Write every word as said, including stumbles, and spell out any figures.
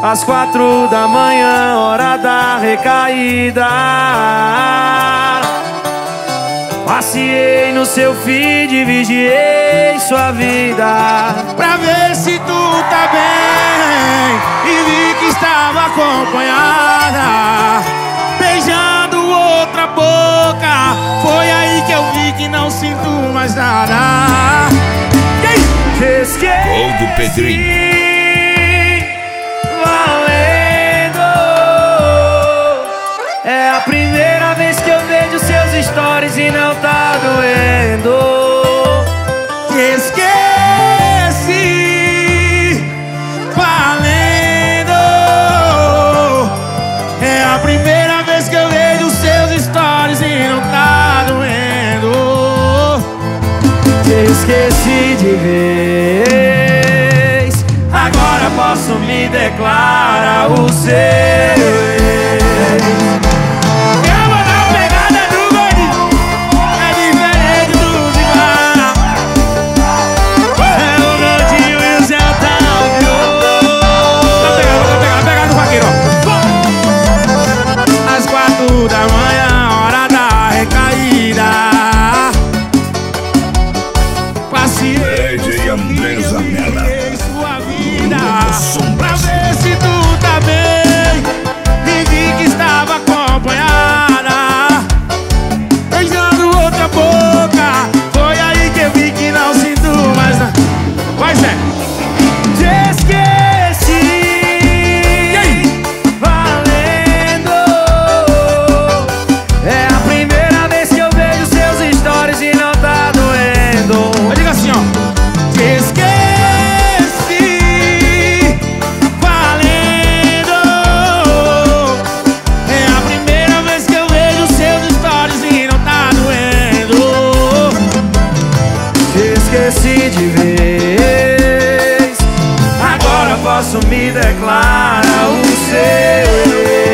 Às quatro da manhã, hora da recaída. Passeei no seu feed, vigiei sua vida pra ver se tu tá bem, e vi que estava acompanhada, beijando outra boca. Foi aí que eu vi que não sinto mais nada. Esqueci, Gol do Pedrinho. Valendo. É a primeira vez que eu vejo seus stories e não tá doendo. Te esqueci, valendo. É a primeira vez que eu vejo seus stories e não tá doendo. Te esqueci de vez. Agora posso me declarar o seu. Da manhã, hora da recaída. Passei D J Andresa Mela sua vida pra ver se tu tá bem, e vi que estava acompanhada, beijando outra boca. Foi aí que eu vi que não sinto mais nada. Vai, Zé. Te esqueci. E aí? Mas diga assim, ó. Te esqueci, valendo. É a primeira vez que eu vejo seus stories e não tá doendo. Te esqueci de vez. Agora posso me declarar o seu.